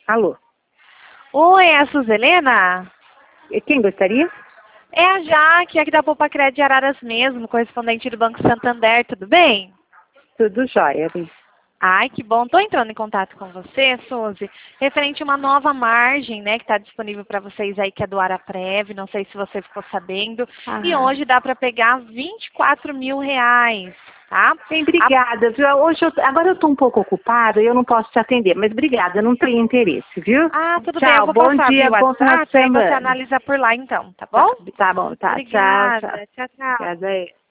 Alô? Oi, é a Suzelena? E quem gostaria? É a Jaque, aqui da Poupa Crédito de Araras mesmo, correspondente do Banco Santander, tudo bem? Tudo jóia, Bi. Ai, que bom. Estou entrando em contato com você, Suzy, referente a uma nova margem, né, que está disponível para vocês aí, que é do Araprev, não sei se você ficou sabendo. E Ah, hoje dá para pegar R$ 24.000, tá? bem, obrigada, viu? Agora eu estou um pouco ocupada e eu não posso te atender, mas obrigada, não tenho interesse, viu? Tudo bem, eu Tchau, vou bom passar dia, via bom final de WhatsApp, aí você semana. analisa por lá então, tá Tá, bom? tá bom, tá. Tchau, tchau. Obrigada, tchau, tchau. Obrigada aí.